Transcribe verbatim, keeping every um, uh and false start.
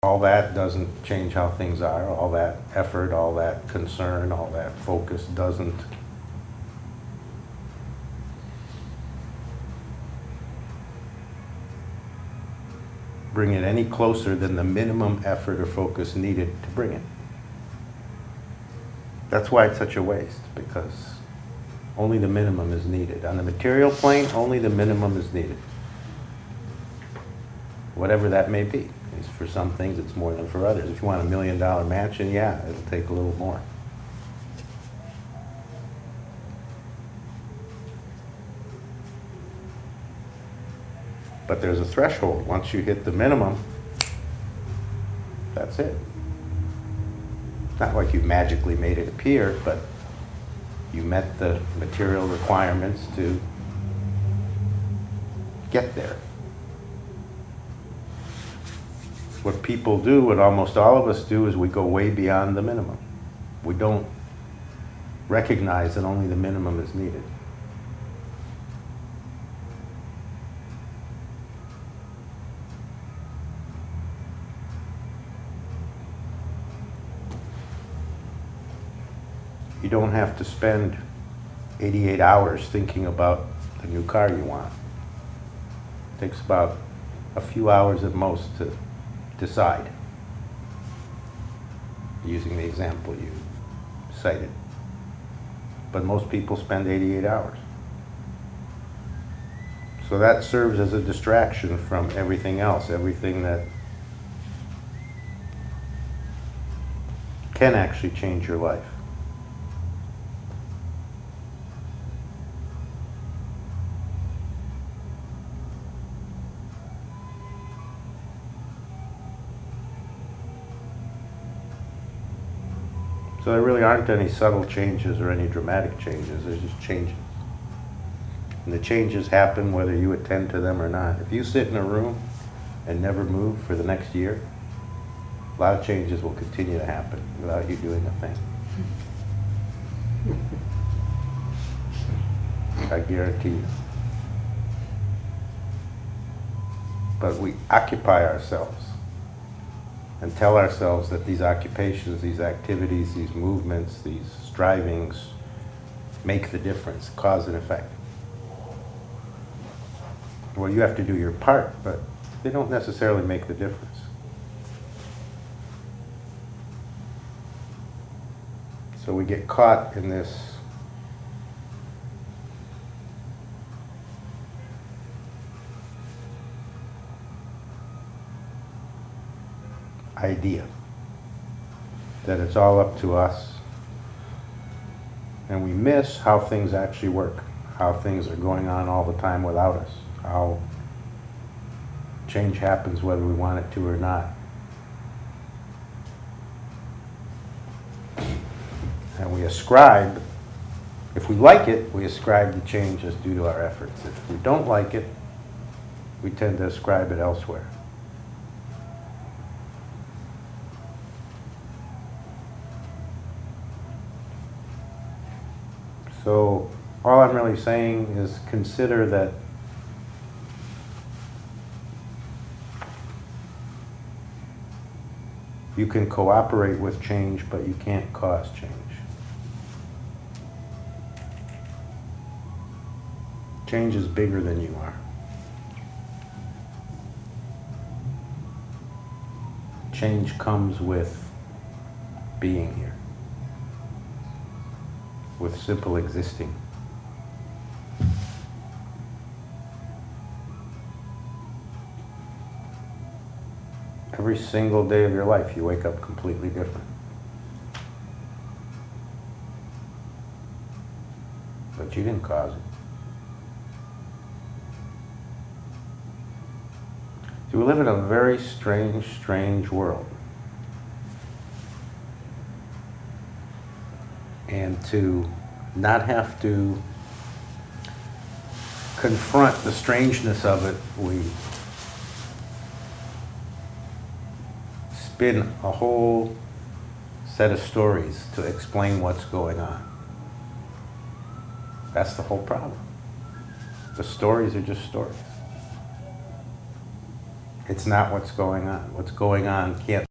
All that doesn't change how things are. All that effort, all that concern, all that focus doesn't bring it any closer than the minimum effort or focus needed to bring it. That's why it's such a waste, because only the minimum is needed. On the material plane, only the minimum is needed. Whatever that may be. For some things, it's more than for others. If you want a million dollar mansion, yeah, it'll take a little more. But there's a threshold. Once you hit the minimum, that's it. It's not like you magically made it appear, but you met the material requirements to get there. What people do, what almost all of us do, is we go way beyond the minimum. We don't recognize that only the minimum is needed. You don't have to spend eighty-eight hours thinking about the new car you want. It takes about a few hours at most to decide, using the example you cited. But most people spend eighty-eight hours. So that serves as a distraction from everything else, everything that can actually change your life. So there really aren't any subtle changes or any dramatic changes, there's just changes. And the changes happen whether you attend to them or not. If you sit in a room and never move for the next year, a lot of changes will continue to happen without you doing a thing. I guarantee you. But we occupy ourselves and tell ourselves that these occupations, these activities, these movements, these strivings make the difference, cause and effect. Well, you have to do your part, but they don't necessarily make the difference. So we get caught in this idea that it's all up to us, and we miss how things actually work, how things are going on all the time without us, how change happens whether we want it to or not. And we ascribe, if we like it, we ascribe the change as due to our efforts. If we don't like it, we tend to ascribe it elsewhere. So all I'm really saying is consider that you can cooperate with change, but you can't cause change. Change is bigger than you are. Change comes with being here, with simple existing. Every single day of your life, you wake up completely different. But you didn't cause it. So we live in a very strange, strange world. And to not have to confront the strangeness of it, we spin a whole set of stories to explain what's going on. That's the whole problem. The stories are just stories. It's not what's going on. What's going on can't